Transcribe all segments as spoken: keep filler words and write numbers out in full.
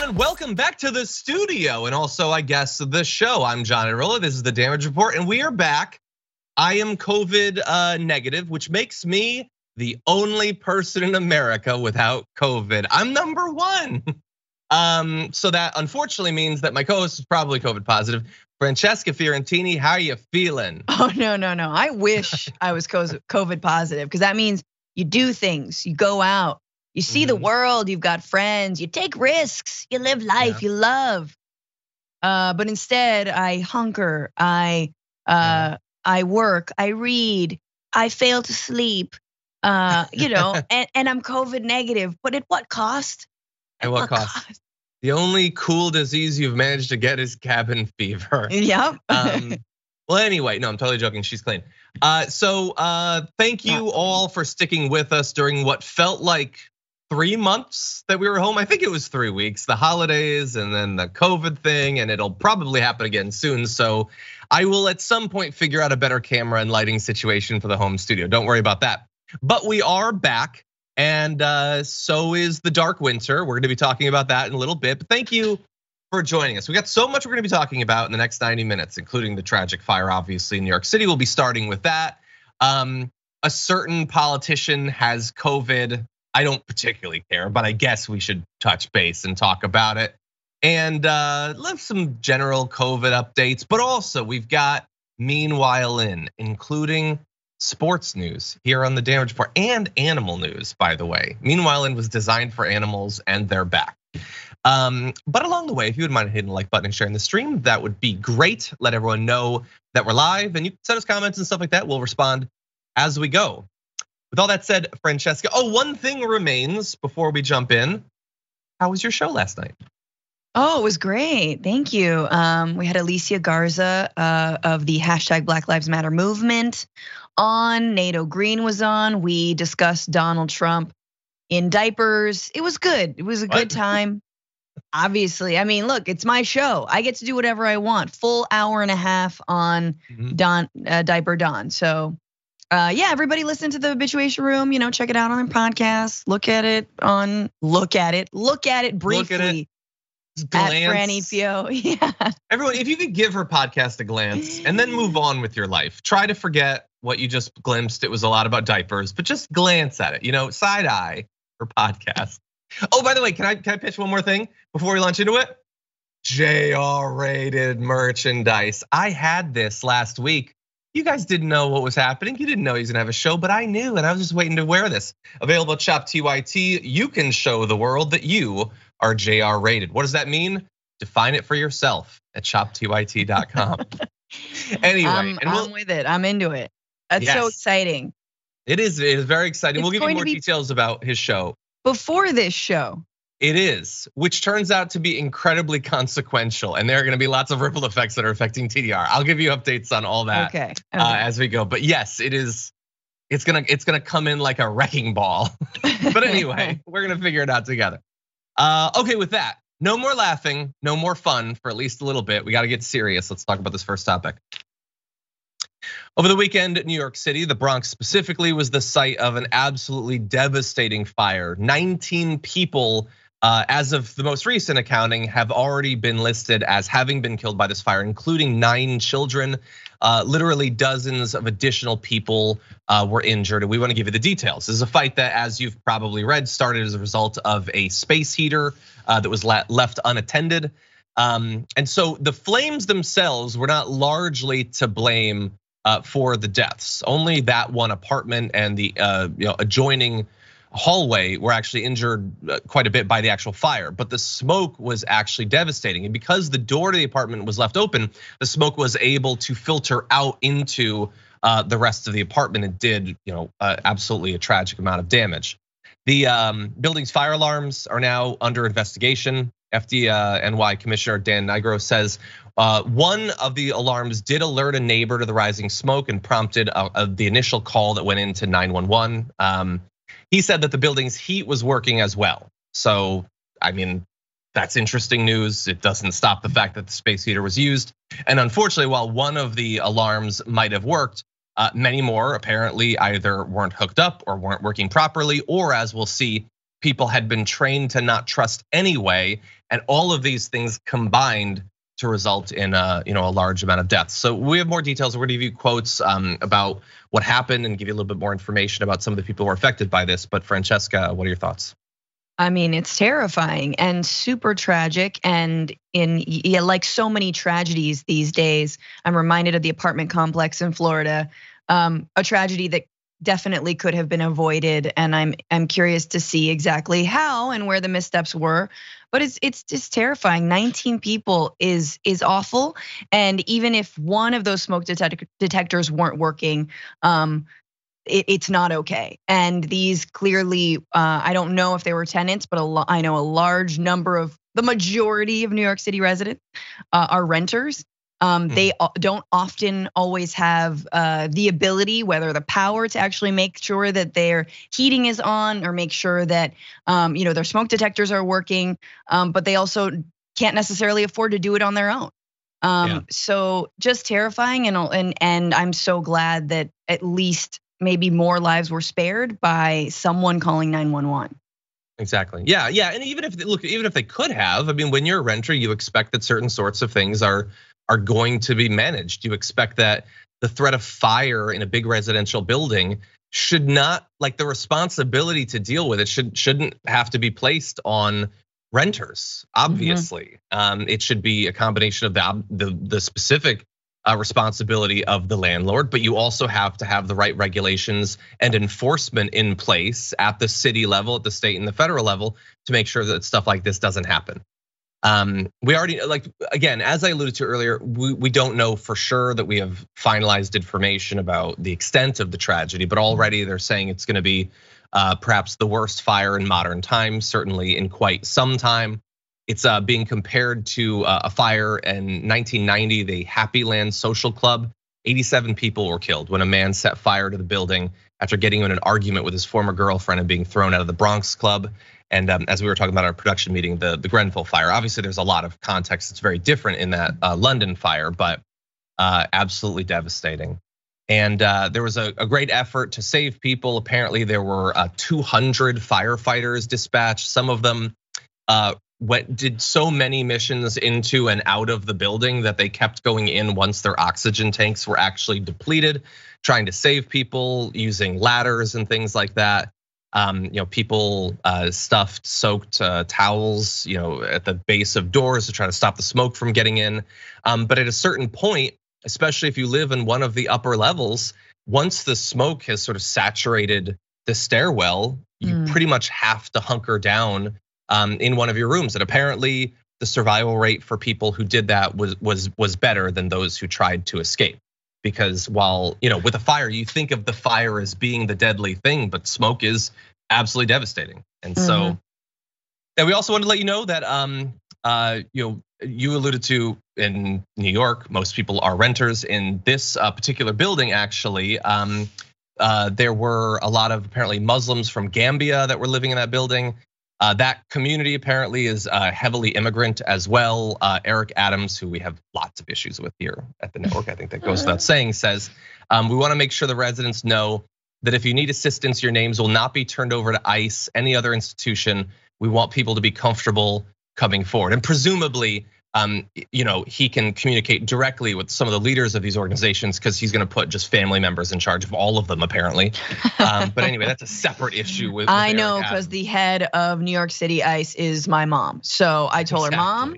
everyone, and welcome back to the studio, and also, I guess, the show. I'm John Irillo. This is the Damage Report, and we are back. I am COVID uh, negative, which makes me the only person in America without COVID. I'm number one. Um, so that unfortunately means that my co-host is probably COVID positive. Francesca Fiorentini, how are you feeling? Oh, no, no, no. I wish I was COVID positive, because that means you do things, you go out, you see mm-hmm. the world, you've got friends, you take risks, you live life, yeah. you love. Uh, but instead, I hunker, I uh, yeah. I work, I read, I fail to sleep, uh, you know, and, and I'm COVID negative. But at what cost? At, at what, what cost? cost? The only cool disease you've managed to get is cabin fever. Yep. um, well, anyway, no, I'm totally joking. She's clean. Uh, so uh, thank you all for sticking with us during what felt like three months that we were home. I think it was three weeks, the holidays and then the COVID thing, and it'll probably happen again soon. So I will at some point figure out a better camera and lighting situation for the home studio. Don't worry about that. But we are back. And so is the Dark Winter. We're gonna be talking about that in a little bit. But thank you for joining us. We got so much we're gonna be talking about in the next ninety minutes, including the tragic fire, obviously, in New York City. We'll be starting with that. Um, a certain politician has COVID. I don't particularly care, but I guess we should touch base and talk about it. And uh, let's some general COVID updates, but also we've got Meanwhile in, including sports news here on the Damage Report and animal news, by the way. Meanwhile, it was designed for animals and they're back. Um, but along the way, if you wouldn't mind hitting the like button and sharing the stream, that would be great. Let everyone know that we're live, and you can send us comments and stuff like that. We'll respond as we go. With all that said, Francesca, oh, one thing remains before we jump in. How was your show last night? Oh, it was great. Thank you. Um, we had Alicia Garza uh, of the hashtag Black Lives Matter movement on. Nato Green was on. We discussed Donald Trump in diapers. It was good. It was a what? good time. Obviously, I mean, look, it's my show. I get to do whatever I want. Full hour and a half on mm-hmm. Don uh, Diaper Don. So, uh, yeah, everybody listen to the Habituation Room. You know, check it out on our podcast. Look at it on. Look at it. Look at it briefly. Look at it. Glance. At Franny Pio, yeah. Everyone, if you could give her podcast a glance and then move on with your life, try to forget what you just glimpsed. It was a lot about diapers, but just glance at it. You know, side eye for podcast. Oh, by the way, can I can I pitch one more thing before we launch into it? J R rated merchandise. I had this last week. You guys didn't know what was happening. You didn't know he was gonna have a show, but I knew, and I was just waiting to wear this. Available at Shop T Y T. You can show the world that you are J R rated. What does that mean? Define it for yourself at shop T Y T dot com. Anyway, I'm, and we'll, I'm with it. I'm into it. That's yes. so exciting. It is. It is very exciting. It's we'll give you more details about his show before this show. It is, which turns out to be incredibly consequential, and there are going to be lots of ripple effects that are affecting T D R. I'll give you updates on all that okay. Okay. Uh, as we go. But yes, it is. It's gonna. It's gonna come in like a wrecking ball. But anyway, we're gonna figure it out together. Uh, okay, with that, no more laughing, no more fun for at least a little bit. We got to get serious. Let's talk about this first topic. Over the weekend in New York City, the Bronx specifically, was the site of an absolutely devastating fire. nineteen people, uh, as of the most recent accounting, have already been listed as having been killed by this fire, including nine children. Uh, literally dozens of additional people uh, were injured, and we want to give you the details. This is a fight that, as you've probably read, started as a result of a space heater uh, that was left unattended. Um, and so the flames themselves were not largely to blame uh, for the deaths. Only that one apartment and the uh, you know, adjoining hallway were actually injured quite a bit by the actual fire, but the smoke was actually devastating. And because the door to the apartment was left open, the smoke was able to filter out into the rest of the apartment. It did, you know, absolutely a tragic amount of damage. The building's fire alarms are now under investigation. F D N Y Commissioner Dan Nigro says one of the alarms did alert a neighbor to the rising smoke and prompted the initial call that went into nine one one. He said that the building's heat was working as well. So, I mean, that's interesting news. It doesn't stop the fact that the space heater was used. And unfortunately, while one of the alarms might have worked, many more apparently either weren't hooked up or weren't working properly, or as we'll see, people had been trained to not trust anyway, and all of these things combined to result in a, you know, a large amount of deaths. So we have more details. We're gonna give you quotes um, about what happened and give you a little bit more information about some of the people who were affected by this. But Francesca, what are your thoughts? I mean, it's terrifying and super tragic. And in yeah, like so many tragedies these days, I'm reminded of the apartment complex in Florida, um, a tragedy that definitely could have been avoided. And I'm I'm curious to see exactly how and where the missteps were. But it's it's just terrifying. nineteen people is is awful. And even if one of those smoke detect- detectors weren't working, um, it, it's not okay. And these clearly, uh, I don't know if they were tenants, but a I know a large number of the majority of New York City residents uh, are renters. Um, they don't often always have uh, the ability, whether the power to actually make sure that their heating is on or make sure that um, you know, their smoke detectors are working, um, but they also can't necessarily afford to do it on their own. Um, yeah. So just terrifying, and and and I'm so glad that at least maybe more lives were spared by someone calling nine one one. Exactly. Yeah, yeah, and even if look, even if they could have, I mean, when you're a renter, you expect that certain sorts of things are are going to be managed. You expect that the threat of fire in a big residential building should not, like the responsibility to deal with it should shouldn't have to be placed on renters. Obviously, mm-hmm. um, it should be a combination of the the, the specific uh, responsibility of the landlord, but you also have to have the right regulations and enforcement in place at the city level, at the state and the federal level to make sure that stuff like this doesn't happen. Um, we already, like, again, as I alluded to earlier, we, we don't know for sure that we have finalized information about the extent of the tragedy, but already they're saying it's gonna be uh, perhaps the worst fire in modern times, certainly in quite some time. It's being compared to a fire in nineteen ninety, the Happy Land Social Club. eighty-seven people were killed when a man set fire to the building after getting in an argument with his former girlfriend and being thrown out of the Bronx Club. And as we were talking about our production meeting, the, the Grenfell fire, obviously there's a lot of context that's very different in that London fire, but absolutely devastating. And there was a, a great effort to save people. Apparently there were two hundred firefighters dispatched. Some of them went did so many missions into and out of the building that they kept going in once their oxygen tanks were actually depleted, trying to save people using ladders and things like that. Um, you know, people uh, stuffed soaked uh, towels, you know, at the base of doors to try to stop the smoke from getting in. Um, but at a certain point, especially if you live in one of the upper levels, once the smoke has sort of saturated the stairwell, you mm. pretty much have to hunker down um, in one of your rooms. And apparently, the survival rate for people who did that was was was better than those who tried to escape. Because while, you know, with a fire, you think of the fire as being the deadly thing, but smoke is absolutely devastating. And so, mm-hmm. and we also wanted to let you know that, um, uh, you know, you alluded to in New York, most people are renters. In this particular building, actually, um, uh, there were a lot of apparently Muslims from Gambia that were living in that building. Uh, that community apparently is heavily immigrant as well. Uh, Eric Adams, who we have lots of issues with here at the network, I think that goes without saying, says, um, we wanna make sure the residents know that if you need assistance, your names will not be turned over to ICE, any other institution. We want people to be comfortable coming forward. And presumably, um, you know, he can communicate directly with some of the leaders of these organizations because he's gonna put just family members in charge of all of them, apparently. Um, but anyway, that's a separate issue with, with I know, because the head of New York City ICE is my mom. So I told exactly. her, Mom,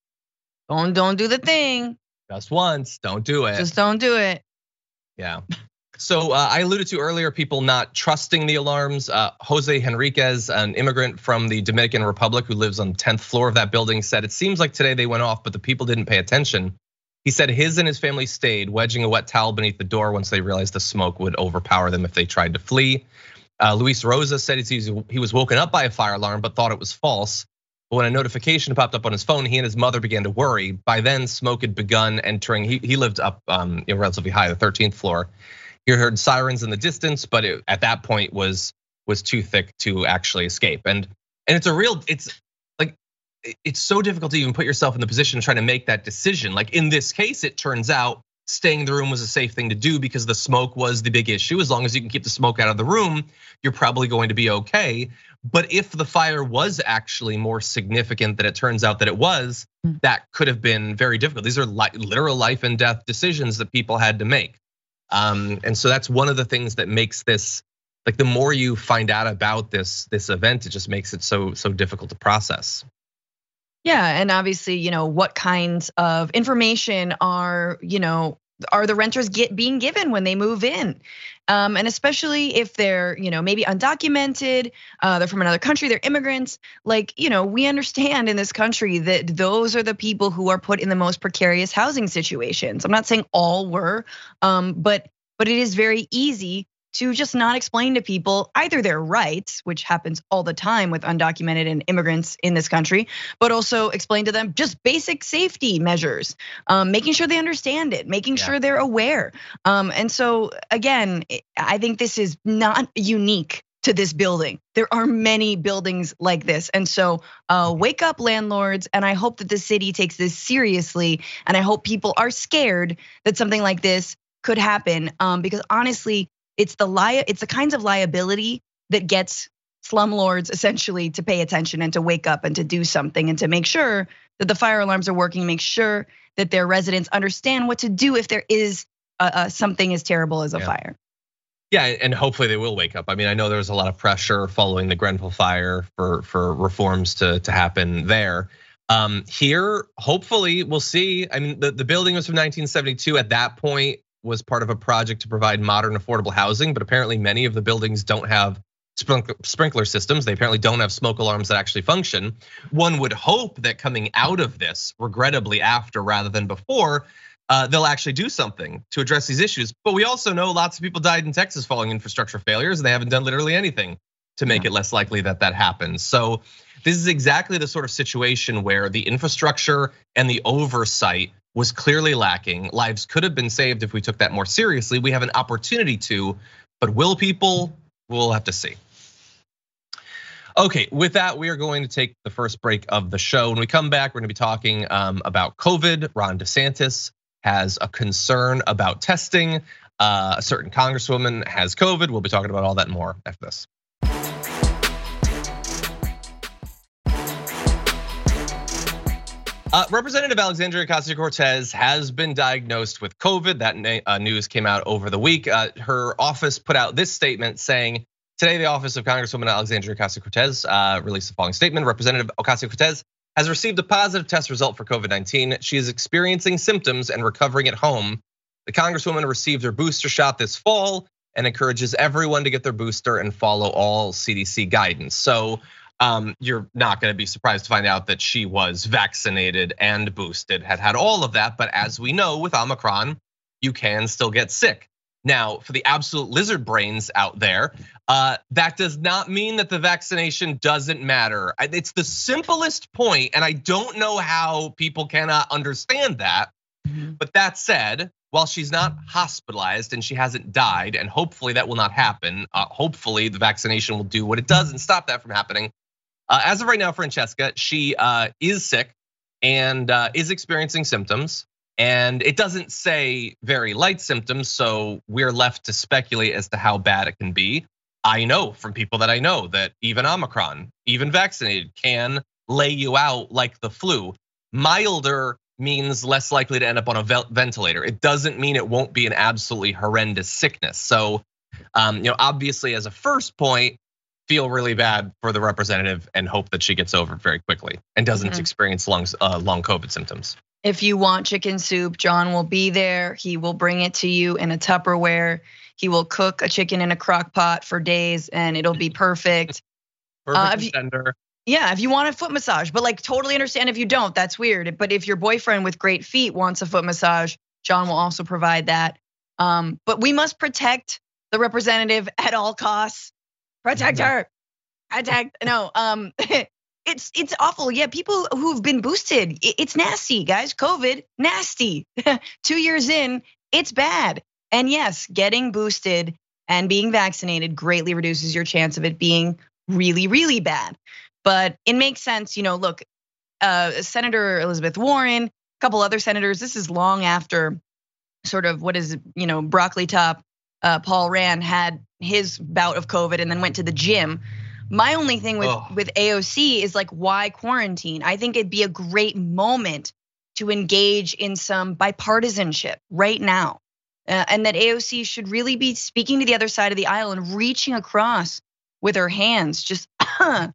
don't, don't do the thing. Just once, don't do it. Just don't do it. Yeah. So I alluded to earlier, people not trusting the alarms. Jose Henriquez, an immigrant from the Dominican Republic who lives on the tenth floor of that building, said it seems like today they went off, but the people didn't pay attention. He said his and his family stayed, wedging a wet towel beneath the door once they realized the smoke would overpower them if they tried to flee. Luis Rosa said he was woken up by a fire alarm, but thought it was false. But when a notification popped up on his phone, he and his mother began to worry. By then, smoke had begun entering. He, he lived up um, relatively high, the thirteenth floor. He heard sirens in the distance, but it, at that point was was too thick to actually escape. And and it's a real, it's like, it's so difficult to even put yourself in the position of trying to make that decision. Like in this case, it turns out staying in the room was a safe thing to do because the smoke was the big issue. As long as you can keep the smoke out of the room, you're probably going to be okay. But if the fire was actually more significant than it turns out that it was, that could have been very difficult. These are literal life and death decisions that people had to make. Um, and so that's one of the things that makes this, like the more you find out about this, this event, it just makes it so, so difficult to process. Yeah, and obviously, you know, what kinds of information are, you know, are the renters get being given when they move in? Um, and especially if they're, you know, maybe undocumented, uh, they're from another country, they're immigrants. Like, you know, we understand in this country that those are the people who are put in the most precarious housing situations. I'm not saying all were, um, but but it is very easy to just not explain to people either their rights, which happens all the time with undocumented and immigrants in this country, but also explain to them just basic safety measures, um, making sure they understand it, making yeah. sure they're aware. Um, and so again, I think this is not unique to this building. There are many buildings like this. And so uh, wake up, landlords, and I hope that the city takes this seriously. And I hope people are scared that something like this could happen, um, because honestly, It's the li- it's the kinds of liability that gets slumlords essentially to pay attention and to wake up and to do something and to make sure that the fire alarms are working, make sure that their residents understand what to do if there is a, a, something as terrible as a yeah. fire. Yeah, and hopefully they will wake up. I mean, I know there was a lot of pressure following the Grenfell fire for for reforms to to happen there. Um, here, hopefully, we'll see. I mean, the, the building was from nineteen seventy-two. At that point, was part of a project to provide modern affordable housing, but apparently many of the buildings don't have sprinkler systems. They apparently don't have smoke alarms that actually function. One would hope that coming out of this, regrettably after rather than before, they'll actually do something to address these issues. But we also know lots of people died in Texas following infrastructure failures, and they haven't done literally anything to make yeah. it less likely that that happens. So this is exactly the sort of situation where the infrastructure and the oversight was clearly lacking. Lives could have been saved if we took that more seriously. We have an opportunity to, but will people? We'll have to see. Okay, with that, we are going to take the first break of the show. When we come back, we're gonna be talking about COVID. Ron DeSantis has a concern about testing. A certain congresswoman has COVID. We'll be talking about all that and more after this. Uh, Representative Alexandria Ocasio-Cortez has been diagnosed with COVID. That news came out over the week. Uh, her office put out this statement saying, today the office of Congresswoman Alexandria Ocasio-Cortez uh, released the following statement. Representative Ocasio-Cortez has received a positive test result for COVID nineteen. She is experiencing symptoms and recovering at home. The Congresswoman received her booster shot this fall and encourages everyone to get their booster and follow all C D C guidance. So Um, you're not gonna be surprised to find out that she was vaccinated and boosted, had had all of that. But as we know with Omicron, you can still get sick. Now, for the absolute lizard brains out there, uh, that does not mean that the vaccination doesn't matter. It's the simplest point, and I don't know how people cannot understand that. Mm-hmm. But that said, while she's not hospitalized and she hasn't died, and hopefully that will not happen, uh, hopefully the vaccination will do what it does and stop that from happening. Uh, as of right now, Francesca, she uh, is sick and uh, is experiencing symptoms, and it doesn't say very light symptoms, so we're left to speculate as to how bad it can be. I know from people that I know that even Omicron, even vaccinated, can lay you out like the flu. Milder means less likely to end up on a ventilator. It doesn't mean it won't be an absolutely horrendous sickness. So, um, you know, obviously as a first point, feel really bad for the representative and hope that she gets over it very quickly and doesn't mm-hmm. experience long, uh, long COVID symptoms. If you want chicken soup, John will be there. He will bring it to you in a Tupperware. He will cook a chicken in a crock pot for days and it'll be perfect. Perfect tender. Yeah, if you want a foot massage, but like totally understand if you don't, that's weird. But if your boyfriend with great feet wants a foot massage, John will also provide that. Um, but we must protect the representative at all costs. Protect her, protect, no, um, it's it's awful. Yeah, people who've been boosted, it's nasty, guys. COVID, nasty. Two years in, it's bad. And yes, getting boosted and being vaccinated greatly reduces your chance of it being really, really bad. But it makes sense, you know, look, uh, Senator Elizabeth Warren, a couple other senators, this is long after sort of what is, you know, broccoli top, uh, Paul Rand had his bout of COVID and then went to the gym. My only thing with, oh. with A O C is like, why quarantine? I think it'd be a great moment to engage in some bipartisanship right now. Uh, and that A O C should really be speaking to the other side of the aisle and reaching across with her hands, just and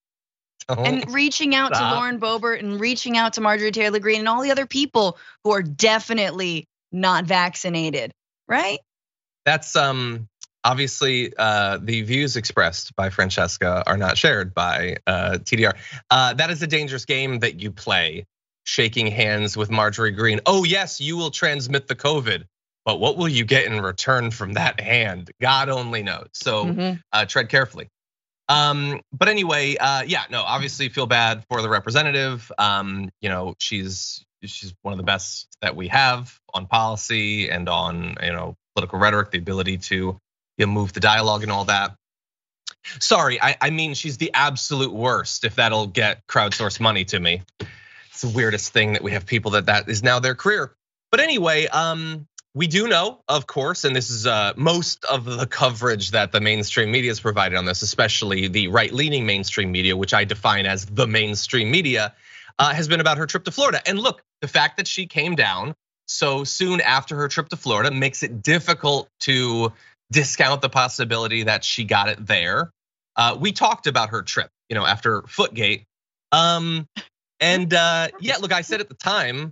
reaching out stop. to Lauren Boebert and reaching out to Marjorie Taylor Greene and all the other people who are definitely not vaccinated, right? That's um obviously uh, the views expressed by Francesca are not shared by uh, T D R. Uh, that is a dangerous game that you play, shaking hands with Marjorie Greene. Oh yes, you will transmit the COVID. But what will you get in return from that hand? God only knows. So mm-hmm. uh, tread carefully. Um, but anyway, uh, yeah, no, obviously feel bad for the representative. Um, you know, she's she's one of the best that we have on policy and on you know political rhetoric, the ability to you know, move the dialogue and all that. Sorry, I, I mean she's the absolute worst. If that'll get crowdsourced money to me, it's the weirdest thing that we have people that that is now their career. But anyway, um. We do know, of course, and this is most of the coverage that the mainstream media has provided on this, especially the right-leaning mainstream media, which I define as the mainstream media, has been about her trip to Florida. And look, the fact that she came down so soon after her trip to Florida makes it difficult to discount the possibility that she got it there. We talked about her trip, you know, after Footgate. Um, and yeah, look, I said at the time,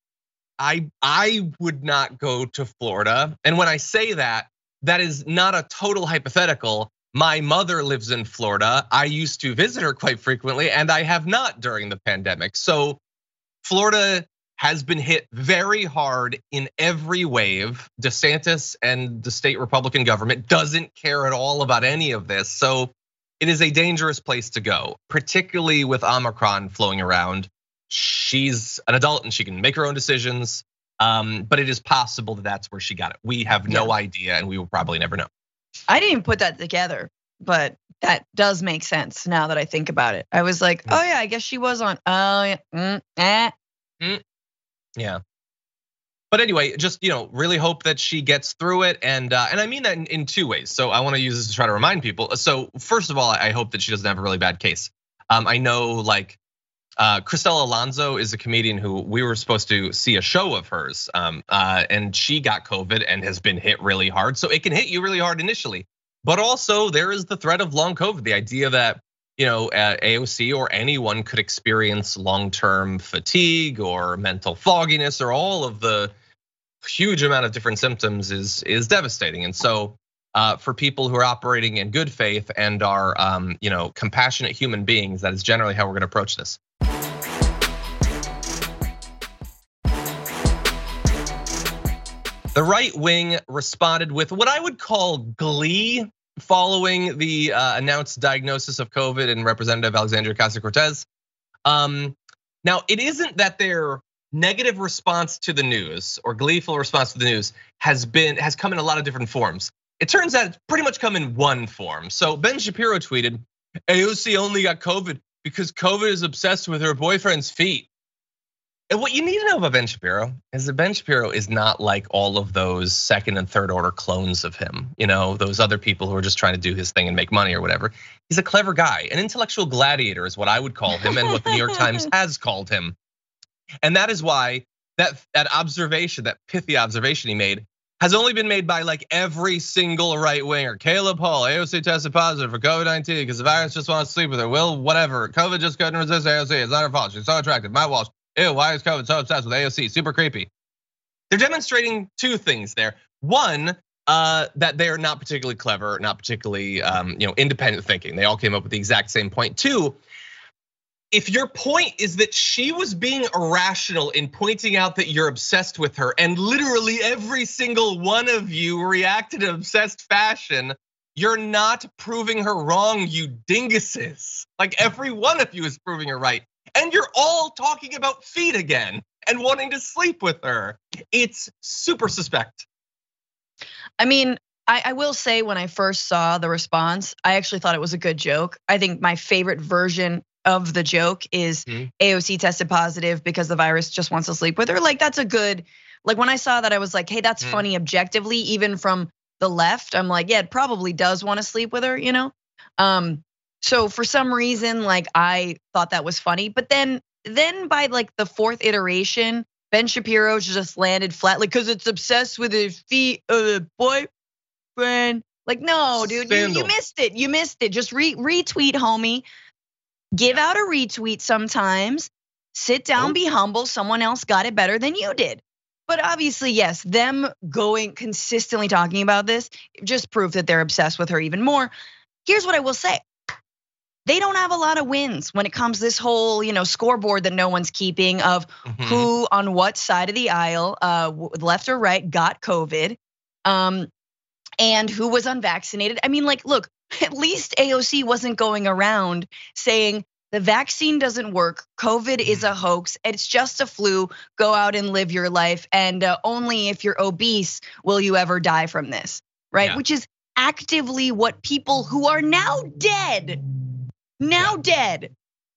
I I would not go to Florida. And when I say that, that is not a total hypothetical. My mother lives in Florida. I used to visit her quite frequently, and I have not during the pandemic. So Florida has been hit very hard in every wave. DeSantis and the state Republican government doesn't care at all about any of this. So it is a dangerous place to go, particularly with Omicron flowing around. She's an adult and she can make her own decisions, um, but it is possible that that's where she got it. We have no yeah. idea, and we will probably never know. I didn't even put that together, but that does make sense now that I think about it. I was like, oh yeah, I guess she was on. Oh yeah, mm, eh. mm. yeah. But anyway, just you know, really hope that she gets through it, and uh, and I mean that in, in two ways. So I want to use this to try to remind people. So first of all, I hope that she doesn't have a really bad case. Um, I know like. Uh, Cristela Alonzo is a comedian who we were supposed to see a show of hers, um, uh, and she got COVID and has been hit really hard. So it can hit you really hard initially, but also there is the threat of long COVID. The idea that you know A O C or anyone could experience long-term fatigue or mental fogginess or all of the huge amount of different symptoms is is devastating. And so uh, for people who are operating in good faith and are um, you know compassionate human beings, that is generally how we're going to approach this. The right wing responded with what I would call glee following the announced diagnosis of COVID in Representative Alexandria Ocasio-Cortez. Um, now, it isn't that their negative response to the news or gleeful response to the news has been has come in a lot of different forms. It turns out it's pretty much come in one form. So Ben Shapiro tweeted, A O C only got COVID because COVID is obsessed with her boyfriend's feet. And what you need to know about Ben Shapiro is that Ben Shapiro is not like all of those second and third order clones of him. You know, those other people who are just trying to do his thing and make money or whatever. He's a clever guy, an intellectual gladiator is what I would call him and what the New York Times has called him. And that is why that, that observation, that pithy observation he made has only been made by like every single right winger. Caleb Hall, A O C tested positive for COVID nineteen because the virus just wants to sleep with her. Will, whatever, COVID just couldn't resist A O C, it's not her fault, she's so attractive. Matt Walsh. Ew, why is COVID so obsessed with A O C? Super creepy. They're demonstrating two things there. One, uh, that they're not particularly clever, not particularly um, you know, independent thinking. They all came up with the exact same point. Two, if your point is that she was being irrational in pointing out that you're obsessed with her, and literally every single one of you reacted in obsessed fashion, you're not proving her wrong, you dinguses. Like every one of you is proving her right. And you're all talking about feet again and wanting to sleep with her. It's super suspect. I mean, I, I will say when I first saw the response, I actually thought it was a good joke. I think my favorite version of the joke is mm-hmm. A O C tested positive because the virus just wants to sleep with her. Like that's a good Like when I saw that, I was like, hey, that's mm. funny objectively, even from the left. I'm like, yeah, it probably does want to sleep with her, you know? Um, so for some reason, like I thought that was funny, but then, then by like the fourth iteration, Ben Shapiro just landed flat, like, cause it's obsessed with his feet, uh, boyfriend. Like, no, dude, you, you missed it. You missed it. Just re- retweet, homie. Give out a retweet sometimes. Sit down, oh. be humble. Someone else got it better than you did. But obviously, yes, them going consistently talking about this just proved that they're obsessed with her even more. Here's what I will say. They don't have a lot of wins when it comes to this whole, you know, scoreboard that no one's keeping of mm-hmm. who on what side of the aisle, uh, left or right, got COVID. Um, And who was unvaccinated. I mean, like, look, at least A O C wasn't going around saying the vaccine doesn't work, COVID is a hoax, it's just a flu, go out and live your life, and uh, only if you're obese will you ever die from this, right? Yeah. Which is actively what people who are now dead, now yeah. dead,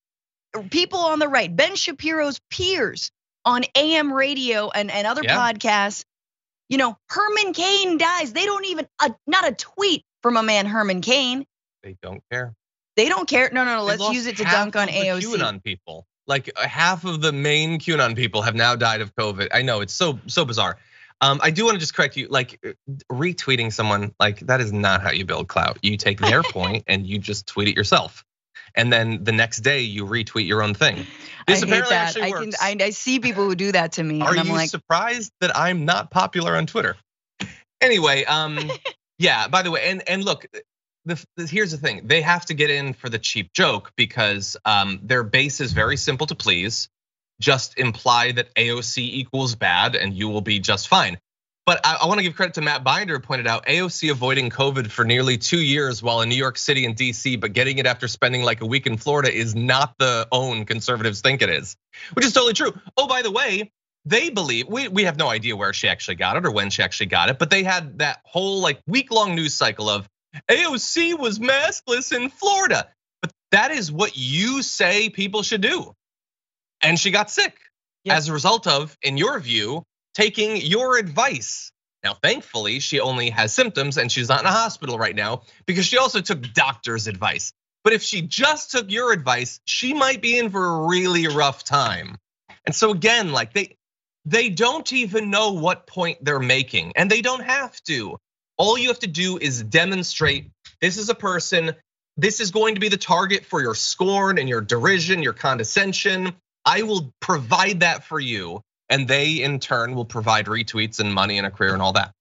people on the right, Ben Shapiro's peers on A M radio and, and other yeah. podcasts. You know, Herman Cain dies. They don't even, uh, not a tweet from a man, Herman Cain. They don't care. They don't care. No, no, no. Let's use it to dunk on A O C. QAnon people, like half of the main QAnon people have now died of COVID. I know it's so so bizarre. Um, I do want to just correct you. Like retweeting someone, like that is not how you build clout. You take their point and you just tweet it yourself. And then the next day you retweet your own thing. This I apparently hate that. actually I works. Can, I, I see people who do that to me. Are and I'm you like, surprised that I'm not popular on Twitter? Anyway, um, yeah. By the way, and and look, the, the, here's the thing: they have to get in for the cheap joke because um, their base is very simple to please. Just imply that A O C equals bad, and you will be just fine. But I, I want to give credit to Matt Binder, who pointed out A O C avoiding COVID for nearly two years while in New York City and D C, but getting it after spending like a week in Florida is not the own conservatives think it is, which is totally true. Oh, by the way, they believe, we, we have no idea where she actually got it or when she actually got it, but they had that whole like week long news cycle of A O C was maskless in Florida. But that is what you say people should do. And she got sick yep. as a result of, in your view, taking your advice. Now, thankfully, she only has symptoms and she's not in a hospital right now because she also took doctor's advice. But if she just took your advice, she might be in for a really rough time. And so again, like they they don't even know what point they're making, and they don't have to. All you have to do is demonstrate this is a person, this is going to be the target for your scorn and your derision, your condescension. I will provide that for you. And they, in turn, will provide retweets and money and a career and all that.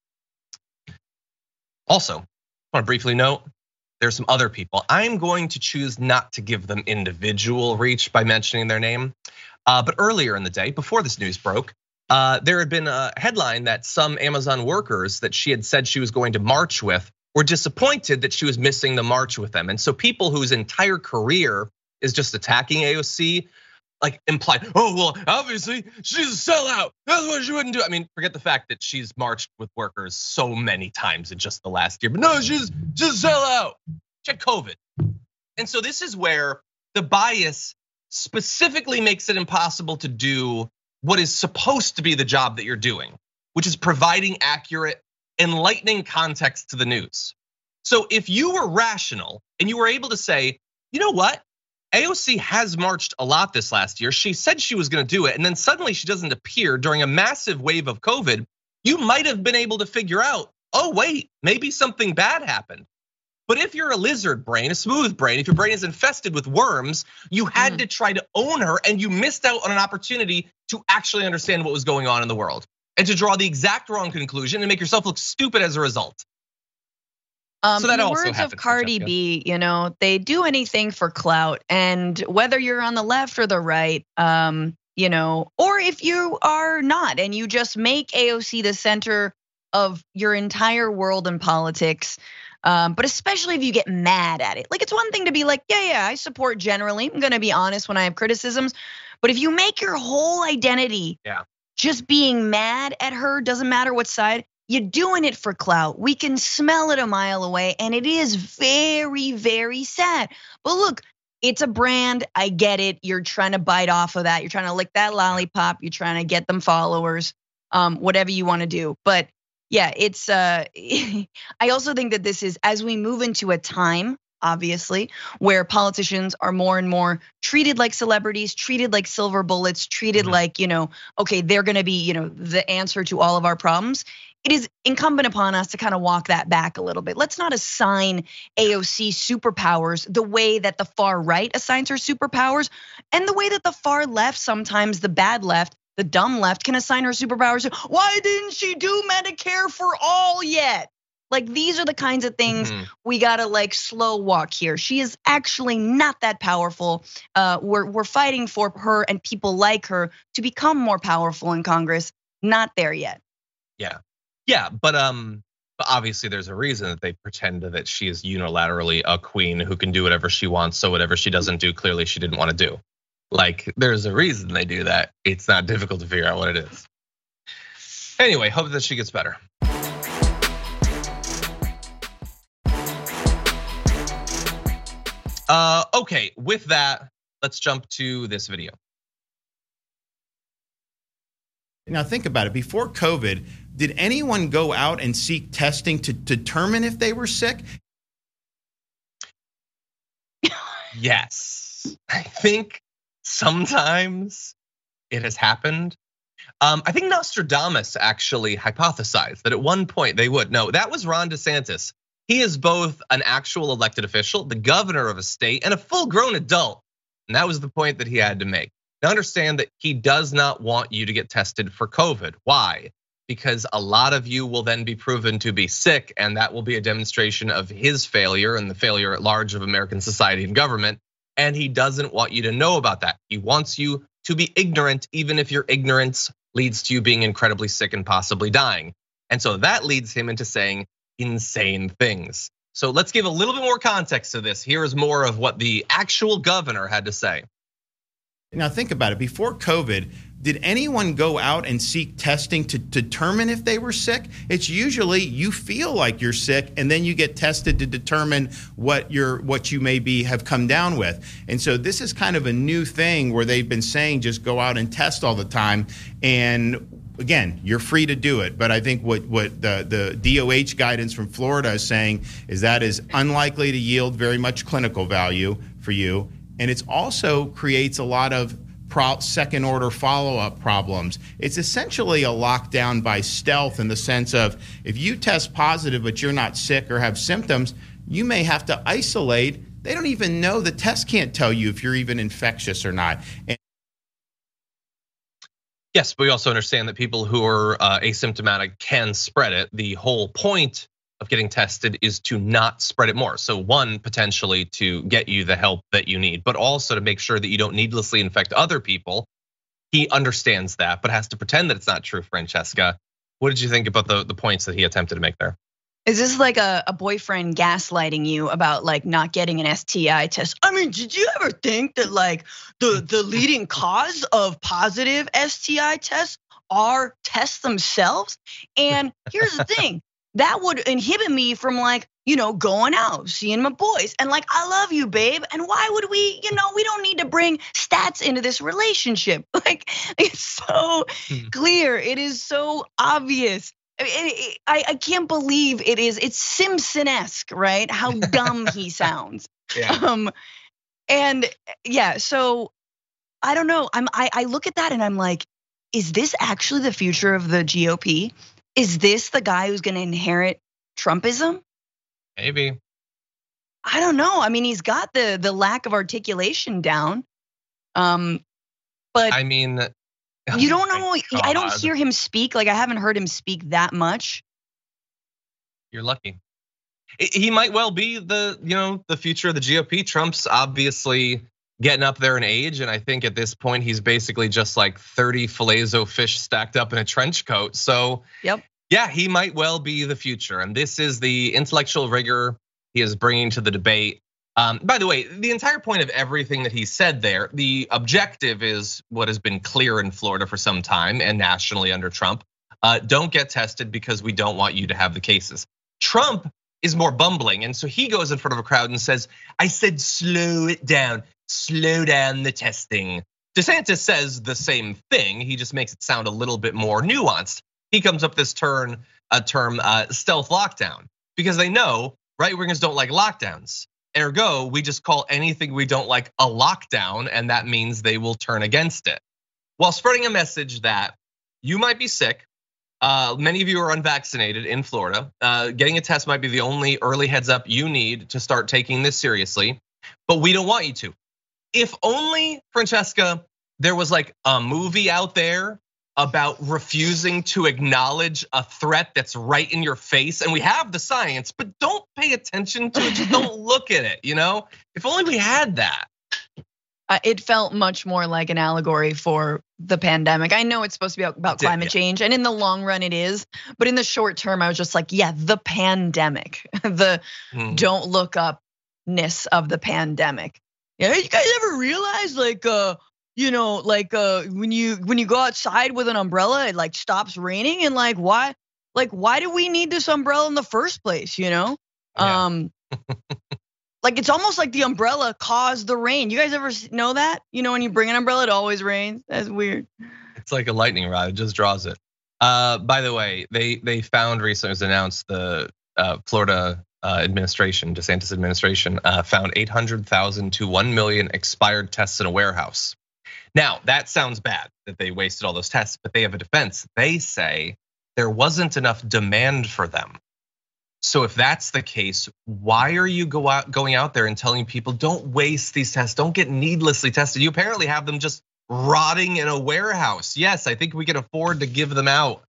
Also, I want to briefly note, there's some other people. I'm going to choose not to give them individual reach by mentioning their name. But earlier in the day, before this news broke, there had been a headline that some Amazon workers that she had said she was going to march with were disappointed that she was missing the march with them. And so people whose entire career is just attacking A O C, like implied, oh, well, obviously she's a sellout. That's what she wouldn't do. I mean, forget the fact that she's marched with workers so many times in just the last year, but no, she's just a sellout. She had COVID. And so this is where the bias specifically makes it impossible to do what is supposed to be the job that you're doing, which is providing accurate, enlightening context to the news. So if you were rational and you were able to say, you know what? A O C has marched a lot this last year. She said she was gonna do it, and then suddenly she doesn't appear during a massive wave of COVID. You might have been able to figure out, oh wait, maybe something bad happened. But if you're a lizard brain, a smooth brain, if your brain is infested with worms, you had mm. to try to own her and you missed out on an opportunity to actually understand what was going on in the world and to draw the exact wrong conclusion and make yourself look stupid as a result. Um, so that in the words of Cardi B, you know, they do anything for clout, and whether you're on the left or the right, um, you know, or if you are not, and you just make A O C the center of your entire world in politics, um, but especially if you get mad at it. Like it's one thing to be like, yeah, yeah, I support generally. I'm gonna be honest when I have criticisms, but if you make your whole identity, yeah, just being mad at her, doesn't matter what side. You're doing it for clout. We can smell it a mile away, and it is very, very sad. But look, it's a brand. I get it. You're trying to bite off of that. You're trying to lick that lollipop. You're trying to get them followers. um, whatever you want to do. But yeah, it's, uh, I also think that this is, as we move into a time, obviously, where politicians are more and more treated like celebrities, treated like silver bullets, treated mm-hmm. like, you know, okay, they're gonna be, you know, the answer to all of our problems. It is incumbent upon us to kind of walk that back a little bit. Let's not assign A O C superpowers the way that the far right assigns her superpowers, and the way that the far left, sometimes the bad left, the dumb left, can assign her superpowers. Why didn't she do Medicare for all yet? Like, these are the kinds of things mm-hmm. we gotta like slow walk here. She is actually not that powerful. Uh, we're we're fighting for her and people like her to become more powerful in Congress. Not there yet. Yeah, yeah, but um, but obviously there's a reason that they pretend that she is unilaterally a queen who can do whatever she wants. So whatever she doesn't do, clearly she didn't want to do. Like, there's a reason they do that. It's not difficult to figure out what it is. Anyway, hope that she gets better. Uh, okay, with that, let's jump to this video. Now think about it, before COVID, did anyone go out and seek testing to determine if they were sick? Yes, I think sometimes it has happened. Um, I think Nostradamus actually hypothesized that at one point they would. No, that was Ron DeSantis. He is both an actual elected official, the governor of a state, and a full-grown adult. And that was the point that he had to make. Now understand that he does not want you to get tested for COVID. Why? Because a lot of you will then be proven to be sick, and that will be a demonstration of his failure and the failure at large of American society and government. And he doesn't want you to know about that. He wants you to be ignorant, even if your ignorance leads to you being incredibly sick and possibly dying. And so that leads him into saying insane things. So let's give a little bit more context to this. Here is more of what the actual governor had to say. Now think about it, before COVID, did anyone go out and seek testing to determine if they were sick? It's usually you feel like you're sick and then you get tested to determine what you're what you maybe have come down with. And so this is kind of a new thing where they've been saying just go out and test all the time. And again, you're free to do it, but I think what what the the D O H guidance from Florida is saying is that is unlikely to yield very much clinical value for you, and it also creates a lot of second order follow-up problems. It's essentially a lockdown by stealth in the sense of if you test positive but you're not sick or have symptoms, you may have to isolate. They don't even know, the test can't tell you if you're even infectious or not. And yes, but we also understand that people who are asymptomatic can spread it. The whole point of getting tested is to not spread it more. So one, potentially to get you the help that you need, but also to make sure that you don't needlessly infect other people. He understands that, but has to pretend that it's not true, Francesca. What did you think about the, the points that he attempted to make there? Is this like a, a boyfriend gaslighting you about like not getting an S T I test? I mean, did you ever think that like the, the leading cause of positive S T I tests are tests themselves? And here's the thing, that would inhibit me from like, you know, going out, seeing my boys. And like, I love you, babe. And why would we, you know, we don't need to bring stats into this relationship. Like, it's so clear. It is so obvious. I, I, I can't believe it is. It's Simpson-esque, right? How dumb he sounds. Yeah. Um, and yeah, so I don't know. I'm I, I look at that and I'm like, is this actually the future of the G O P? Is this the guy who's going to inherit Trumpism? Maybe. I don't know. I mean, he's got the the lack of articulation down. Um, but I mean, you don't know. I don't hear him speak. Like I haven't heard him speak that much. You're lucky. He might well be the, you know, the future of the G O P. Trump's obviously getting up there in age, and I think at this point he's basically just like thirty filet-o fish stacked up in a trench coat. So, yep. Yeah, he might well be the future, and this is the intellectual rigor he is bringing to the debate. Um, by the way, the entire point of everything that he said there, the objective is what has been clear in Florida for some time and nationally under Trump. Uh, don't get tested because we don't want you to have the cases. Trump is more bumbling, and so he goes in front of a crowd and says, I said slow it down, slow down the testing. DeSantis says the same thing. He just makes it sound a little bit more nuanced. He comes up with this term, a term, uh, stealth lockdown, because they know right wingers don't like lockdowns. Ergo, we just call anything we don't like a lockdown, and that means they will turn against it. While spreading a message that you might be sick, uh, many of you are unvaccinated in Florida. Uh, getting a test might be the only early heads up you need to start taking this seriously, but we don't want you to. If only, Francesca, there was like a movie out there about refusing to acknowledge a threat that's right in your face, and we have the science, but don't pay attention to it, just don't look at it, you know? If only we had that. Uh, it felt much more like an allegory for the pandemic. I know it's supposed to be about climate yeah. change, and in the long run it is, but in the short term, I was just like, yeah, the pandemic, the hmm. don't look upness of the pandemic. Yeah, you guys ever realize like, uh, you know, like uh, when you when you go outside with an umbrella, it like stops raining, and like why, like why do we need this umbrella in the first place? You know, yeah. um, like it's almost like the umbrella caused the rain. You guys ever know that? You know, when you bring an umbrella, it always rains. That's weird. It's like a lightning rod; it just draws it. Uh, by the way, they they found recently, it was announced, the uh, Florida uh, administration, DeSantis administration, uh, found eight hundred thousand to one million expired tests in a warehouse. Now, that sounds bad that they wasted all those tests, but they have a defense. They say there wasn't enough demand for them. So if that's the case, why are you go out, going out there and telling people don't waste these tests, don't get needlessly tested? You apparently have them just rotting in a warehouse. Yes, I think we can afford to give them out.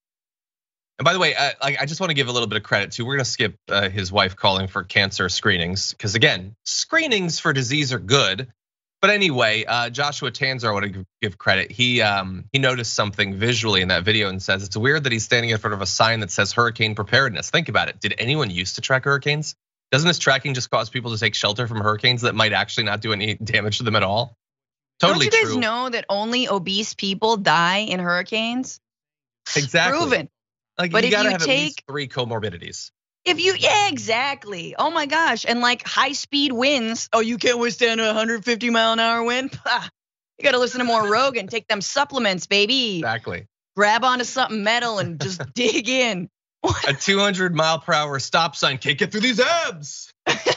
And by the way, I just want to give a little bit of credit to, we're gonna skip his wife calling for cancer screenings, because again, screenings for disease are good. But anyway, Joshua Tanzer, I want to give credit. He um, he noticed something visually in that video and says it's weird that he's standing in front of a sign that says hurricane preparedness. Think about it. Did anyone used to track hurricanes? Doesn't this tracking just cause people to take shelter from hurricanes that might actually not do any damage to them at all? Totally true. Don't you guys know that only obese people die in hurricanes? Exactly. Proven. Like but you if gotta you have take, at least three comorbidities. If you, yeah, exactly. Oh my gosh. And like high speed winds. Oh, you can't withstand a one hundred fifty mile an hour wind? You gotta listen to more Rogan, take them supplements, baby. Exactly. Grab onto something metal and just dig in. A two hundred mile per hour stop sign can't get through these abs.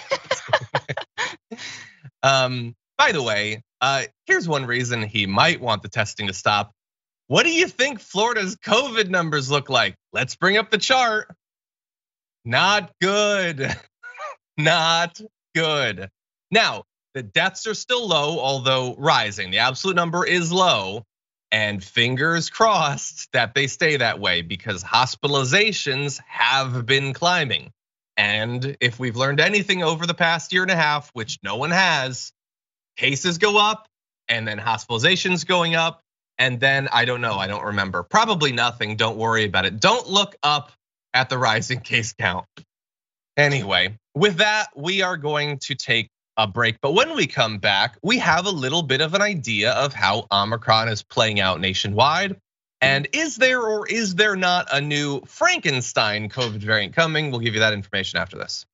um, by the way, uh, here's one reason he might want the testing to stop. What do you think Florida's COVID numbers look like? Let's bring up the chart. Not good, not good. Now, the deaths are still low, although rising. The absolute number is low, and fingers crossed that they stay that way, because hospitalizations have been climbing. And if we've learned anything over the past year and a half, which no one has, cases go up, and then hospitalizations going up, and then I don't know, I don't remember. Probably nothing, don't worry about it. Don't look up at the rising case count. Anyway, with that, we are going to take a break. But when we come back, we have a little bit of an idea of how Omicron is playing out nationwide. And is there or is there not a new Frankenstein COVID variant coming? We'll give you that information after this.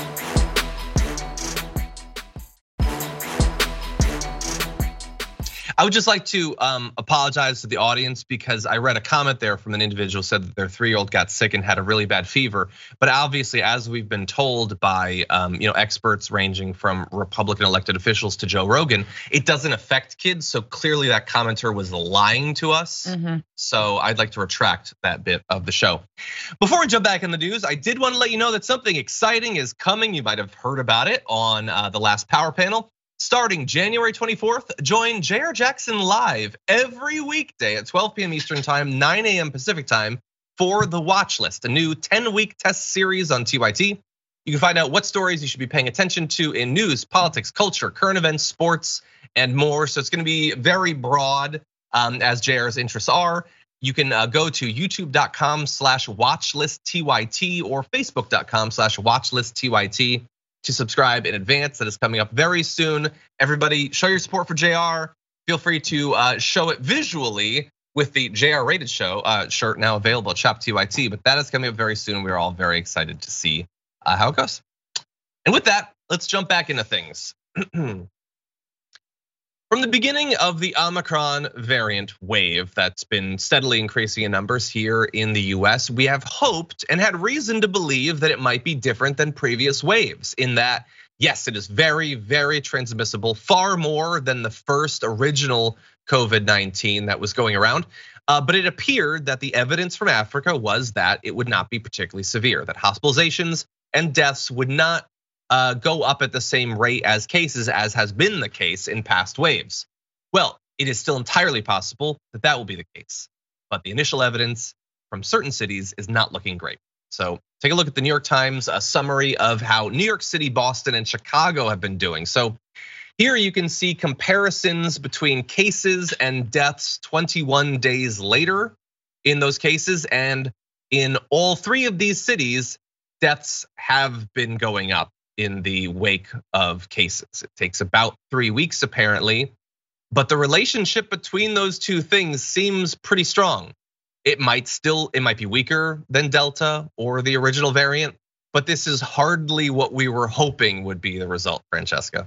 I would just like to apologize to the audience, because I read a comment there from an individual who said that their three-year-old got sick and had a really bad fever. But obviously, as we've been told by you know experts ranging from Republican elected officials to Joe Rogan, it doesn't affect kids. So clearly that commenter was lying to us. Mm-hmm. So I'd like to retract that bit of the show. Before we jump back in the news, I did want to let you know that something exciting is coming. You might have heard about it on the last Power Panel. Starting January twenty-fourth, join J R Jackson live every weekday at twelve p m Eastern time, nine a m Pacific time for The Watch List, a new ten week test series on T Y T. You can find out what stories you should be paying attention to in news, politics, culture, current events, sports, and more. So it's gonna be very broad, as J R's interests are. You can go to youtube dot com slash watchlist T Y T or facebook dot com slash watchlist T Y T. to subscribe in advance. That is coming up very soon. Everybody, show your support for J R. Feel free to show it visually with the J R Rated Show shirt now available at Shop T Y T. But that is coming up very soon. We're all very excited to see how it goes. And with that, let's jump back into things. From the beginning of the Omicron variant wave that's been steadily increasing in numbers here in the U S, we have hoped and had reason to believe that it might be different than previous waves in that, yes, it is very, very transmissible, far more than the first original COVID nineteen that was going around. But it appeared that the evidence from Africa was that it would not be particularly severe, that hospitalizations and deaths would not Uh, go up at the same rate as cases as has been the case in past waves. Well, it is still entirely possible that that will be the case, but the initial evidence from certain cities is not looking great. So take a look at the New York Times, a summary of how New York City, Boston, and Chicago have been doing. So here you can see comparisons between cases and deaths twenty-one days later in those cases, and in all three of these cities, deaths have been going up in the wake of cases. It takes about three weeks apparently, but the relationship between those two things seems pretty strong. It might still, it might be weaker than Delta or the original variant, but this is hardly what we were hoping would be the result, Francesca.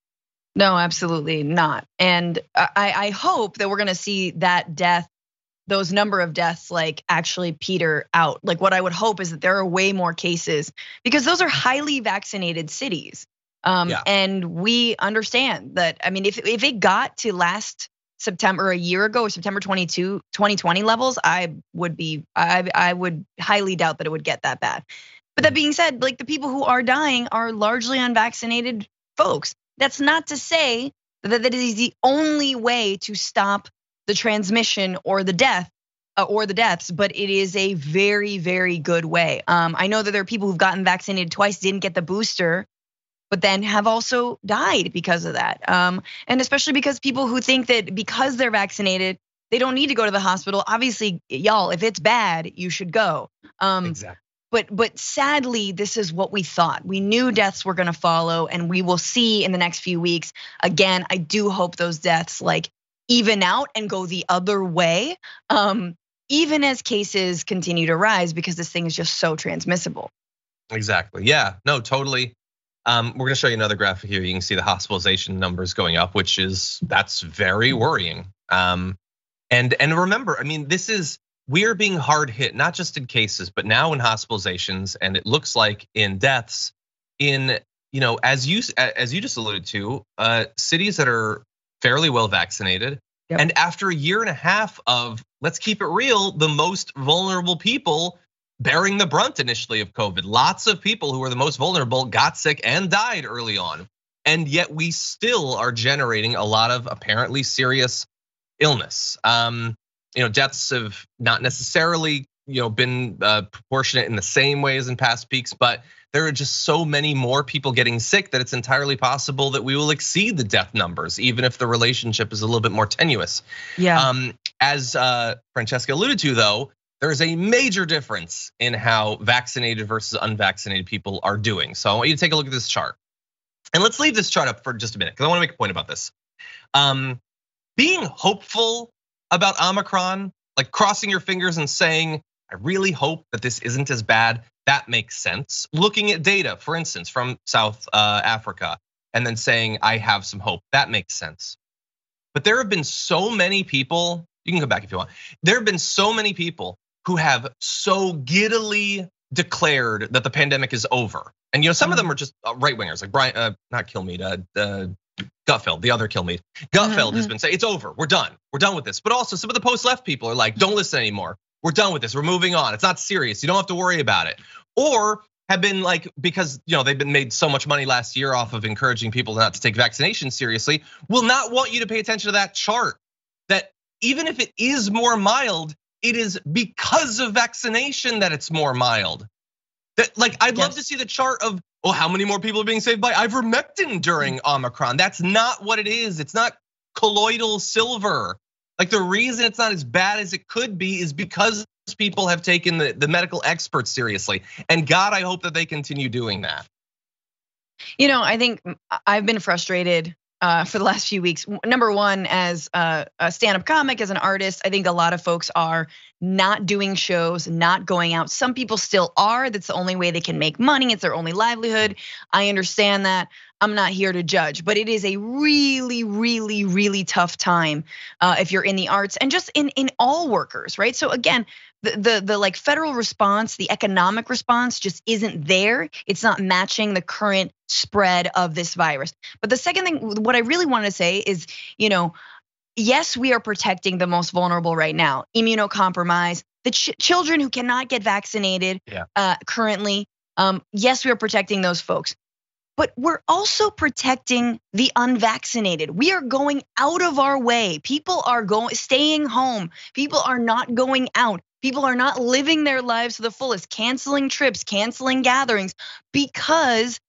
No, absolutely not. And I, I hope that we're gonna see that death, those number of deaths like actually peter out. Like what I would hope is that there are way more cases because those are highly vaccinated cities. Um, yeah. And we understand that, I mean, if, if it got to last September, a year ago, or September twenty-second, twenty twenty levels, I would be, I, I would highly doubt that it would get that bad. But that being said, like the people who are dying are largely unvaccinated folks. That's not to say that that is the only way to stop the transmission or the death or the deaths, but it is a very, very good way. Um, I know that there are people who've gotten vaccinated twice, didn't get the booster, but then have also died because of that. Um, and especially because people who think that because they're vaccinated, they don't need to go to the hospital. Obviously, y'all, if it's bad, you should go. Um, exactly. But but sadly, this is what we thought. We knew deaths were gonna follow, and we will see in the next few weeks. Again, I do hope those deaths like even out and go the other way, um, even as cases continue to rise because this thing is just so transmissible. Exactly, yeah, no, totally. Um, we're gonna show you another graphic here. You can see the hospitalization numbers going up, which is, that's very worrying. Um, and and remember, I mean, this is, we are being hard hit, not just in cases, but now in hospitalizations, and it looks like in deaths, in, you know, as you as you just alluded to, uh, cities that are fairly well vaccinated. Yep. And after a year and a half of, let's keep it real, the most vulnerable people bearing the brunt initially of COVID. Lots of people who were the most vulnerable got sick and died early on. And yet we still are generating a lot of apparently serious illness. Um, you know, deaths have not necessarily, you know, been proportionate in the same way as in past peaks, but there are just so many more people getting sick that it's entirely possible that we will exceed the death numbers, even if the relationship is a little bit more tenuous. Yeah. Um, as Francesca alluded to, though, there is a major difference in how vaccinated versus unvaccinated people are doing. So I want you to take a look at this chart, and let's leave this chart up for just a minute because I want to make a point about this. Um, being hopeful about Omicron, like crossing your fingers and saying, I really hope that this isn't as bad, that makes sense. Looking at data, for instance, from South Africa, and then saying, I have some hope, that makes sense. But there have been so many people, you can go back if you want. There have been so many people who have so giddily declared that the pandemic is over. And you know, some of them are just right wingers, like Brian, uh, not Kilmeade, uh, uh, Gutfeld, the other Kilmeade. Gutfeld mm-hmm. has been saying it's over, we're done, we're done with this. But also some of the post-left people are like, don't listen anymore. We're done with this, we're moving on. It's not serious, you don't have to worry about it. Or have been like, because you know they've been made so much money last year off of encouraging people not to take vaccinations seriously, will not want you to pay attention to that chart. That even if it is more mild, it is because of vaccination that it's more mild. That like I'd yes. love to see the chart of, oh, how many more people are being saved by ivermectin during Omicron? That's not what it is. It's not colloidal silver. Like the reason it's not as bad as it could be is because people have taken the, the medical experts seriously. And God, I hope that they continue doing that. You know, I think I've been frustrated uh, for the last few weeks. Number one, as a, a stand-up comic, as an artist, I think a lot of folks are not doing shows, not going out. Some people still are. That's the only way they can make money. It's their only livelihood. I understand that. I'm not here to judge, but it is a really, really, really tough time uh, if you're in the arts and just in in all workers, right? So again, the, the the like federal response, the economic response just isn't there. It's not matching the current spread of this virus. But the second thing, what I really wanted to say is, you know, yes, we are protecting the most vulnerable right now, immunocompromised, the ch- children who cannot get vaccinated yeah. uh, currently. Um, yes, we are protecting those folks. But we're also protecting the unvaccinated. We are going out of our way. People are going, staying home. People are not going out. People are not living their lives to the fullest, canceling trips, canceling gatherings, because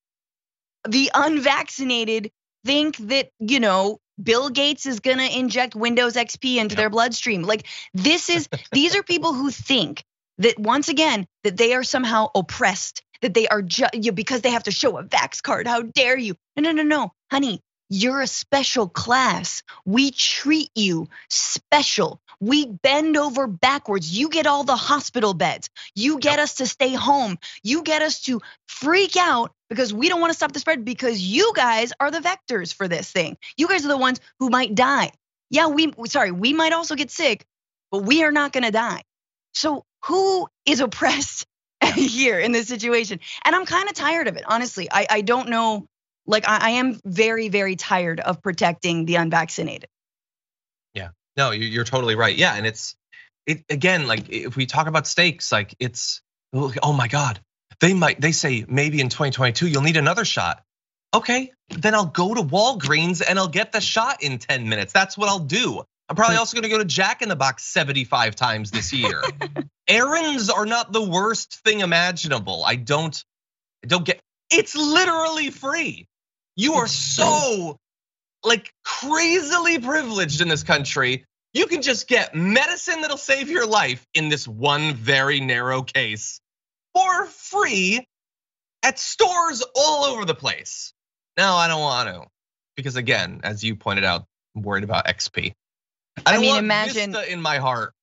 the unvaccinated think that, you know, Bill Gates is gonna inject Windows X P into yep. their bloodstream. Like this is, these are people who think that once again, that they are somehow oppressed, that they are just because they have to show a vax card. How dare you? No, no, no, no, honey, you're a special class. We treat you special. We bend over backwards. You get all the hospital beds. You get us to stay home. You get us to freak out because we don't want to stop the spread because you guys are the vectors for this thing. You guys are the ones who might die. Yeah, we, sorry, we might also get sick, but we are not gonna die. So who is oppressed here in this situation? And I'm kind of tired of it, honestly. I, I don't know, like I, I am very, very tired of protecting the unvaccinated. Yeah, no, you're totally right. Yeah, and it's, it again, like if we talk about stakes, like it's, oh my God, they might, they say maybe in twenty twenty-two you'll need another shot. Okay, then I'll go to Walgreens and I'll get the shot in ten minutes. That's what I'll do. I'm probably also gonna go to Jack in the Box seventy-five times this year. Errands are not the worst thing imaginable. I don't, I don't get, it's literally free. You are so like crazily privileged in this country. You can just get medicine that'll save your life in this one very narrow case for free at stores all over the place. No, I don't want to, because again, as you pointed out, I'm worried about X P. I, I mean, want imagine Vista in my heart.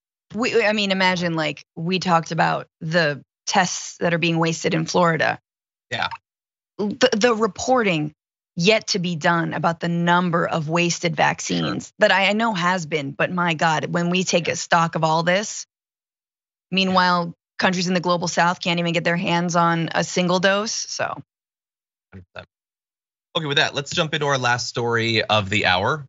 We, I mean, imagine like we talked about the tests that are being wasted in Florida. Yeah. The, the reporting yet to be done about the number of wasted vaccines sure. that I know has been, but my God, when we take a stock of all this, meanwhile, countries in the global South can't even get their hands on a single dose. So. one hundred percent. Okay, with that, let's jump into our last story of the hour.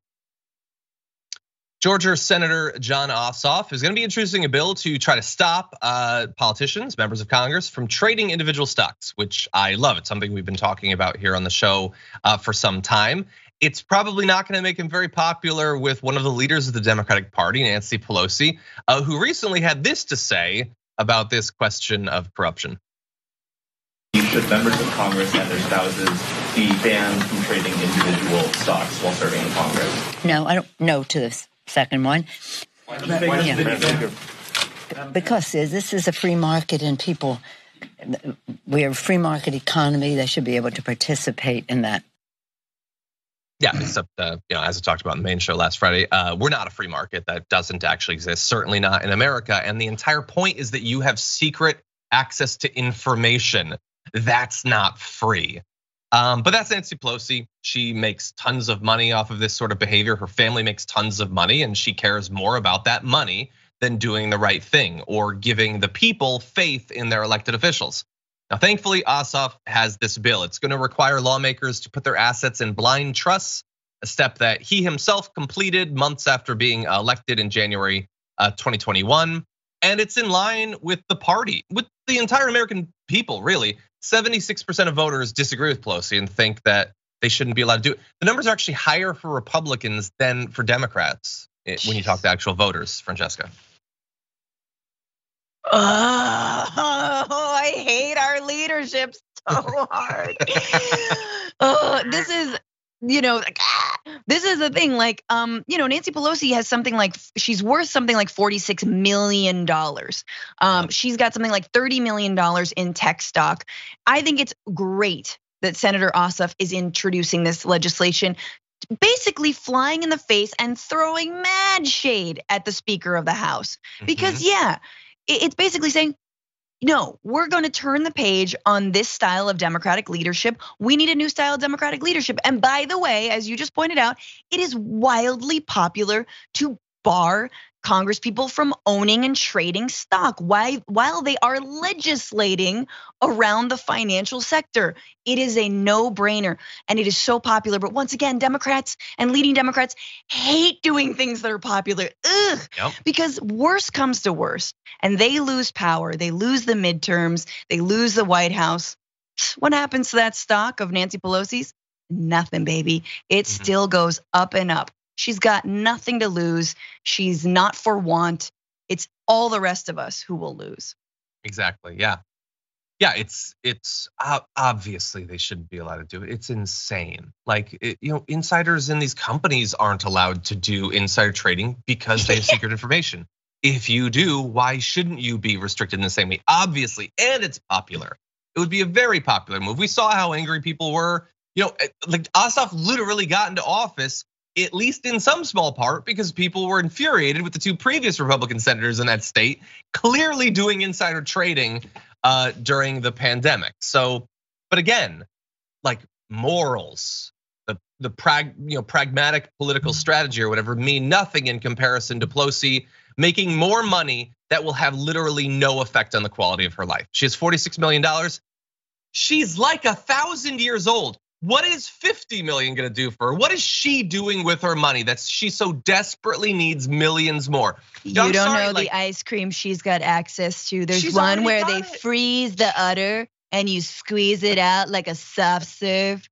Georgia Senator Jon Ossoff is going to be introducing a bill to try to stop politicians, members of Congress, from trading individual stocks, which I love. It's something we've been talking about here on the show for some time. It's probably not going to make him very popular with one of the leaders of the Democratic Party, Nancy Pelosi, who recently had this to say about this question of corruption. Should members of Congress and their spouses be banned from trading individual stocks while serving in Congress? No, I don't know to this. Second one. Yeah. Because this is a free market and people, we're a free market economy. They should be able to participate in that. Yeah, except uh, you know, as I talked about in the main show last Friday, uh, we're not a free market. That doesn't actually exist, certainly not in America. And the entire point is that you have secret access to information. That's not free. Um, but that's Nancy Pelosi. She makes tons of money off of this sort of behavior. Her family makes tons of money, and she cares more about that money than doing the right thing or giving the people faith in their elected officials. Now, thankfully, Ossoff has this bill. It's going to require lawmakers to put their assets in blind trusts, a step that he himself completed months after being elected in January twenty twenty-one. And it's in line with the party, with the entire American people, really. seventy-six percent of voters disagree with Pelosi and think that they shouldn't be allowed to do it. The numbers are actually higher for Republicans than for Democrats when you talk to actual voters, Francesca. Oh, I hate our leadership so hard. Oh, this is, you know, like, ah, this is the thing. Like, um, you know, Nancy Pelosi has something like, she's worth something like forty-six million dollars. Um, she's got something like thirty million dollars in tech stock. I think it's great that Senator Ossoff is introducing this legislation. basically flying in the face and throwing mad shade at the Speaker of the House. Because mm-hmm. yeah, it's basically saying, no, we're going to turn the page on this style of Democratic leadership. We need a new style of Democratic leadership. And by the way, as you just pointed out, it is wildly popular to bar Congresspeople from owning and trading stock while they are legislating around the financial sector. It is a no-brainer, and it is so popular. But once again, Democrats and leading Democrats hate doing things that are popular. Ugh, yep. Because worse comes to worse, and they lose power. They lose the midterms. They lose the White House. What happens to that stock of Nancy Pelosi's? Nothing, baby. It mm-hmm. still goes up and up. She's got nothing to lose. She's not for want. It's all the rest of us who will lose. Exactly. Yeah. Yeah. It's it's obviously they shouldn't be allowed to do it. It's insane. Like it, you know, insiders in these companies aren't allowed to do insider trading because they have secret information. If you do, why shouldn't you be restricted in the same way? Obviously, and it's popular. It would be a very popular move. We saw how angry people were. You know, like Ossoff literally got into office, at least in some small part, because people were infuriated with the two previous Republican senators in that state clearly doing insider trading uh, during the pandemic. So, but again, like morals, the the prag, you know, pragmatic political strategy or whatever mean nothing in comparison to Pelosi making more money that will have literally no effect on the quality of her life. She has forty-six million dollars. She's like a thousand years old. What is fifty million gonna do for her? What is she doing with her money that she so desperately needs millions more? You don't sorry, know like, the ice cream she's got access to. There's one where they it. freeze the udder and you squeeze it out like a soft serve.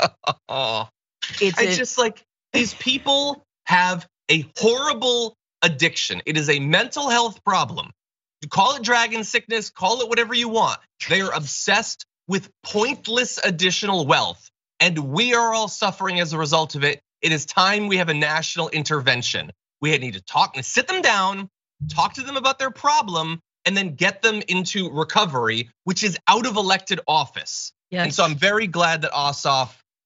oh. It's, it's a, just like these people have a horrible addiction. It is a mental health problem. You call it dragon sickness, call it whatever you want. They are obsessed with pointless additional wealth. And we are all suffering as a result of it. It is time we have a national intervention. We need to talk and sit them down, talk to them about their problem, and then get them into recovery, which is out of elected office. Yes. And so I'm very glad that Ossoff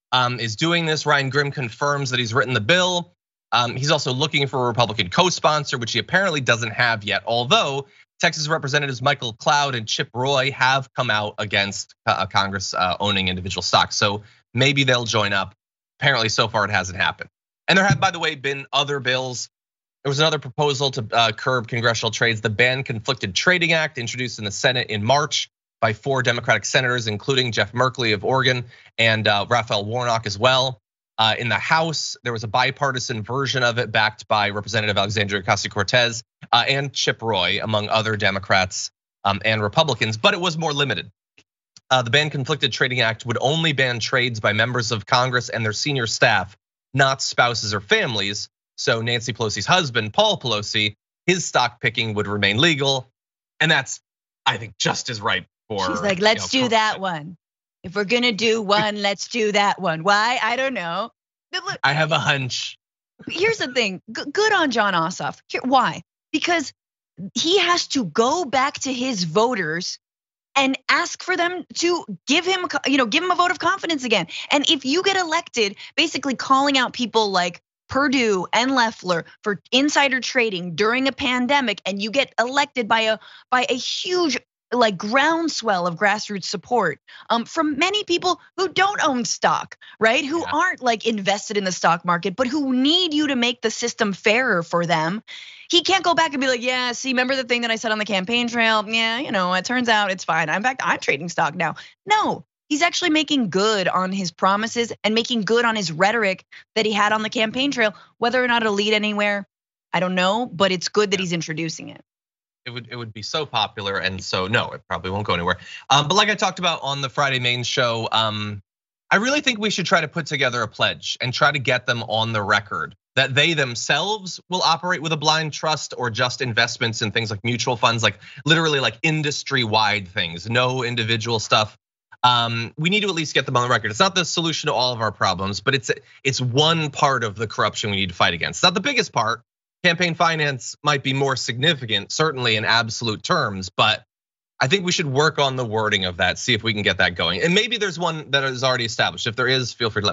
is doing this. Ryan Grim confirms that he's written the bill. He's also looking for a Republican co-sponsor, which he apparently doesn't have yet. Although Texas Representatives Michael Cloud and Chip Roy have come out against Congress owning individual stocks. So maybe they'll join up. Apparently so far it hasn't happened. And there have, by the way, been other bills. There was another proposal to curb congressional trades, the Ban Conflicted Trading Act, introduced in the Senate in March by four Democratic senators, including Jeff Merkley of Oregon and Raphael Warnock as well. In the House, there was a bipartisan version of it backed by Representative Alexandria Ocasio-Cortez and Chip Roy, among other Democrats and Republicans, but it was more limited. The Ban Conflicted Trading Act would only ban trades by members of Congress and their senior staff, not spouses or families. So Nancy Pelosi's husband, Paul Pelosi, his stock picking would remain legal. And that's, I think, just as right for. She's like, let's you know, do that one. If we're gonna do one, let's do that one. Why? I don't know. Look, I have a hunch. Here's the thing, good on Jon Ossoff. Why? Because he has to go back to his voters and ask for them to give him, you know, give him a vote of confidence again. And if you get elected, basically calling out people like Perdue and Loeffler for insider trading during a pandemic, and you get elected by a by a huge like groundswell of grassroots support um, from many people who don't own stock, right? Who yeah. aren't like invested in the stock market, but who need you to make the system fairer for them. He can't go back and be like, yeah, see, remember the thing that I said on the campaign trail? Yeah, you know, it turns out it's fine. In fact, I'm trading stock now. No, he's actually making good on his promises and making good on his rhetoric that he had on the campaign trail. Whether or not it'll lead anywhere, I don't know, but it's good that he's introducing it. It would it would be so popular, and so no, it probably won't go anywhere. Um, but like I talked about on the Friday Main show, um, I really think we should try to put together a pledge and try to get them on the record that they themselves will operate with a blind trust or just investments in things like mutual funds, like literally like industry-wide things, no individual stuff. Um, we need to at least get them on the record. It's not the solution to all of our problems, but it's it's one part of the corruption we need to fight against. It's not the biggest part. Campaign finance might be more significant, certainly in absolute terms, but I think we should work on the wording of that, see if we can get that going. And maybe there's one that is already established. If there is, feel free to let me know.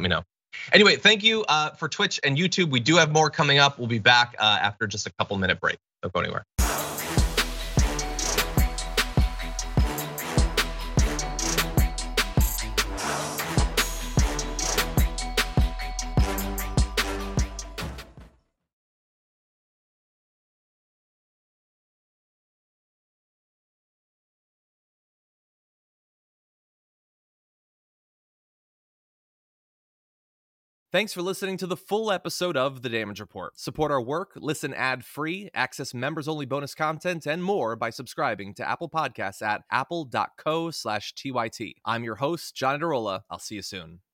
Anyway, thank you uh, for Twitch and YouTube. We do have more coming up. We'll be back uh, after just a couple minute break. Don't go anywhere. Thanks for listening to the full episode of The Damage Report. Support our work, listen ad-free, access members-only bonus content, and more by subscribing to Apple Podcasts at apple.co slash TYT. I'm your host, John Adarola. I'll see you soon.